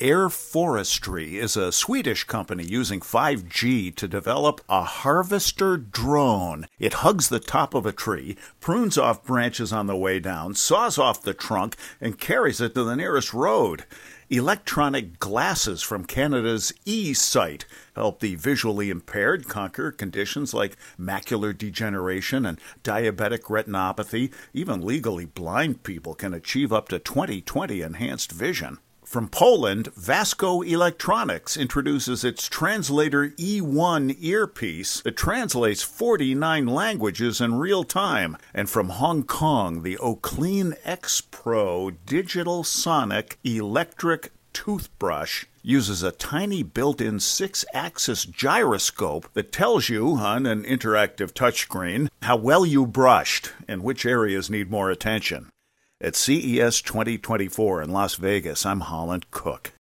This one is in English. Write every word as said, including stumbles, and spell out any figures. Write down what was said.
Air Forestry is a Swedish company using five G to develop a harvester drone. It hugs the top of a tree, prunes off branches on the way down, saws off the trunk, and carries it to the nearest road. Electronic glasses from Canada's eSight help the visually impaired conquer conditions like macular degeneration and diabetic retinopathy. Even legally blind people can achieve up to twenty twenty enhanced vision. From Poland, Vasco Electronics introduces its Translator E one earpiece that translates forty-nine languages in real time. And from Hong Kong, the Oclean X Pro Digital Sonic Electric Toothbrush uses a tiny built-in six-axis gyroscope that tells you, on an interactive touchscreen, how well you brushed and which areas need more attention. At C E S twenty twenty-four in Las Vegas, I'm Holland Cook.